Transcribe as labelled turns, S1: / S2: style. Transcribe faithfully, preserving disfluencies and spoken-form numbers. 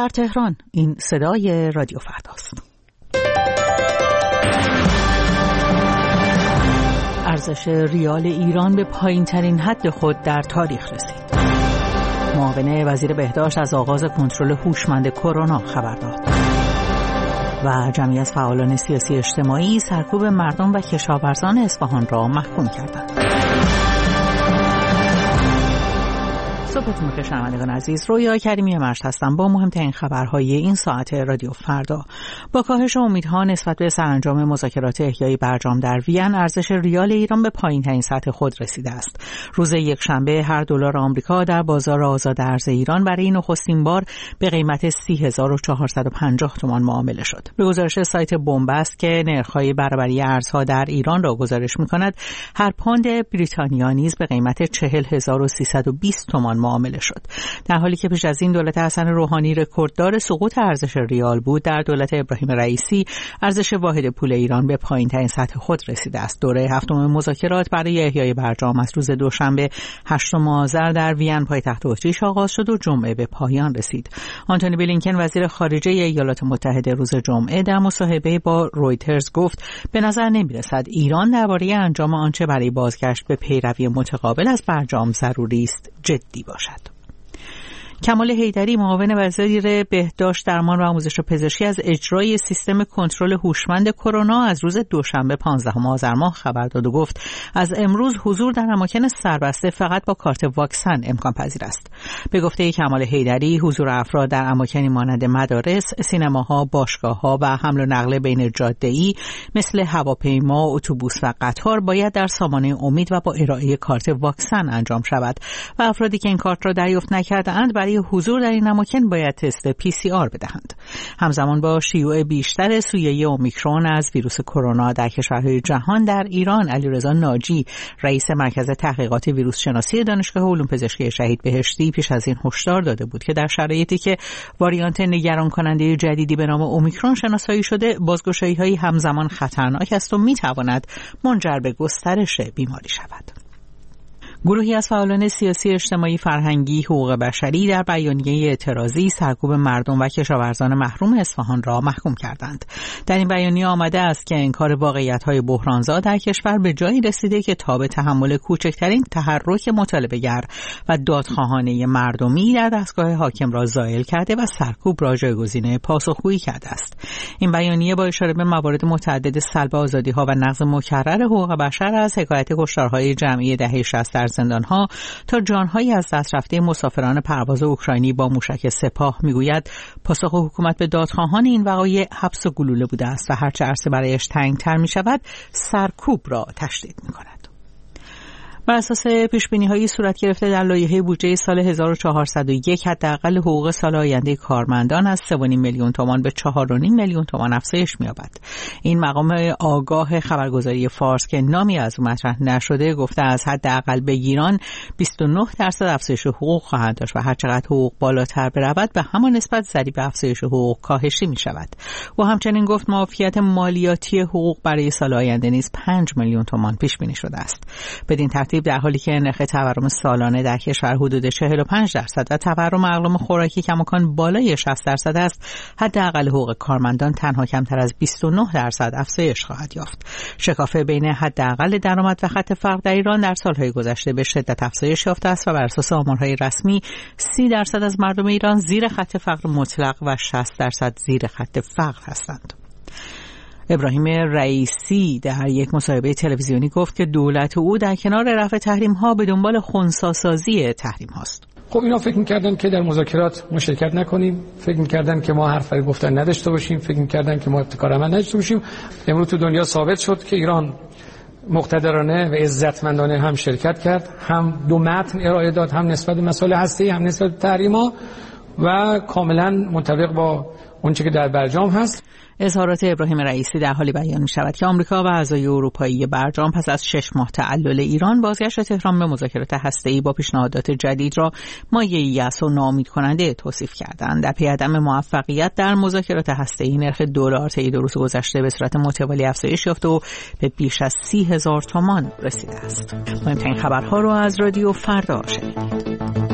S1: در تهران. این صدای رادیو فرداست. ارزش ریال ایران به پایین ترین حد خود در تاریخ رسید. معاون وزیر بهداشت از آغاز کنترل هوشمند کرونا خبر داد. و جمعی از فعالان سیاسی اجتماعی سرکوب مردم و کشاورزان اصفهان را محکوم کردند. صبحتون بخیر شنوندگان عزیز، رویا کریمی مرج هستم با مهمترین خبرهای این ساعت رادیو فردا. با کاهش امیدها نسبت به سرانجام مذاکرات احیای برجام در وین، ارزش ریال ایران به پایین‌ترین سطح خود رسیده است. روز یکشنبه هر دلار آمریکا در بازار آزاد ارز ایران برای نخستین بار به قیمت سی هزار و چهارصد و پنجاه تومان معامله شد. به گزارش سایت بنبست که نرخ‌های برابری ارزها در ایران را گزارش می‌کند، هر پوند بریتانیا نیز به قیمت چهل هزار و سیصد و بیست تومان معامله شد. در حالی که پیش از این دولت حسن روحانی رکورددار سقوط ارزش ریال بود، در دولت ابراهیم رئیسی ارزش واحد پول ایران به پایین‌ترین سطح خود رسیده است. دوره هفتم مذاکرات برای احیای برجام از روز دوشنبه هشتم آذر در وین پایتخت اتریش آغاز شد و جمعه به پایان رسید. آنتونی بلینکن وزیر خارجه ایالات متحده روز جمعه در مصاحبه با رویترز گفت به نظر نمی‌رسد ایران درباره انجام آنچه برای بازگشت به پیروی متقابل از برجام ضروری است جدی باشد. کمال حیدری معاون وزیر بهداشت درمان و آموزش پزشکی از اجرای سیستم کنترل هوشمند کرونا از روز دوشنبه پانزدهم آذر ماه خبر داد و گفت از امروز حضور در اماکن سربسته فقط با کارت واکسن امکان پذیر است. به گفته کمال حیدری، حضور افراد در اماکنی مانند مدارس، سینماها، باشگاه‌ها و حمل و نقل بین جاده‌ای مثل هواپیما، اتوبوس و قطار باید در سامانه امید و با ارائه کارت واکسن انجام شود و افرادی که این کارت را دریافت نکرده‌اند برای حضور در این اماکن باید تست پی سی آر بدهند. همزمان با شیوع بیشتر سویه اومیکرون از ویروس کرونا در کشورهای جهان، در ایران علیرضا ناجی رئیس مرکز تحقیقات ویروس شناسی دانشگاه علوم پزشکی شهید بهشتی پیش از این هشدار داده بود که در شرایطی که واریانت نگران کننده جدیدی به نام اومیکرون شناسایی شده، بازگشایی‌های همزمان خطرناک است و می‌تواند منجر به گسترش بیماری شود. گروهی از فعالان سیاسی، اجتماعی، فرهنگی، حقوق بشری در بیانیه اعتراضی سرکوب مردم و کشاورزان محروم اصفهان را محکوم کردند. در این بیانیه آمده است که انکار واقعیت‌های بحرانزا در کشور به جایی رسیده که تاب تحمل کوچکترین تحرک مطالبه‌گر و دادخواهانه مردمی در دستگاه حاکم را زائل کرده و سرکوب را جایگزین پاسخگویی کرده است. این بیانیه با اشاره به موارد متعدد سلب آزادی‌ها و نقض مکرر حقوق بشر از حکایت کشتارهای جمعی دهه شصت در زندان‌ها تا جان‌هایی از دست رفته مسافران پرواز اوکراینی با موشک سپاه میگوید پاسخ حکومت به دادخواهان این وقایع حبس و گلوله بوده است و هرچه عرصه برایش تنگ‌تر می‌شود سرکوب را تشدید می‌کند. بر اساس پیش‌بینی‌های صورت گرفته در لایحه بودجه سال هزار و چهارصد و یک، حداقل حقوق سال آینده کارمندان از سه و نیم میلیون تومان به چهار و نیم میلیون تومان افزایش می‌یابد. این مقام آگاه خبرگزاری فارس که نامی از او مطرح نشده گفته از حداقل بگیران بیست و نه درصد افزایش حقوق خواهند داشت و هر چقدر حقوق بالاتر برود به همان نسبت ضریب افزایش حقوق کاهشی می‌شود. و همچنین گفت معافیت مالیاتی حقوق برای سال آینده نیز پنج میلیون تومان پیش بینی شده است. بدین ترتیب در حالی که نرخ تورم سالانه در کشور حدود چهل و پنج درصد و تورم اقلام خوراکی کماکان بالای شصت درصد است، حداقل حقوق کارمندان تنها کمتر از بیست و نه درصد افزایش خواهد یافت. شکاف بین حداقل درآمد و خط فقر در ایران در سالهای گذشته به شدت افزایش یافته است و بر اساس آمارهای رسمی سی درصد از مردم ایران زیر خط فقر مطلق و شصت درصد زیر خط فقر هستند. ابراهیم رئیسی در یک مصاحبه تلویزیونی گفت که دولت او در کنار رفع تحریم‌ها به دنبال خنثی‌سازی تحریم هاست.
S2: خب اینا فکر می‌کردن که در مذاکرات مشارکت نکنیم، فکر می‌کردن که ما حرفی گفتن نداشته باشیم، فکر می‌کردن که ما ابتکار عمل نداشته باشیم. امروز تو دنیا ثابت شد که ایران مقتدرانه و عزتمندانه هم شرکت کرد، هم دو متن ارائه داد، هم نسبت به مسائل هسته‌ای، هم نسبت به تحریم‌ها و کاملا منطبق با اونچه که در برجام هست.
S1: اظهارات ابراهیم رئیسی در حالی بیان می شود که آمریکا و اعضای اروپایی برجام پس از شش ماه تعلل ایران بازگشت تهران به مذاکرات هسته‌ای با پیشنهادات جدید را مایه‌ای یأس و ناامید کننده توصیف کردند. در پی عدم موفقیت در مذاکرات هسته‌ای نرخ دلار طی دو روز گذشته به صورت متوالی افزایش یافته و به بیش از سی هزار تومان رسیده است. مهمترین خبرها را از رادیو فردا شنیدید.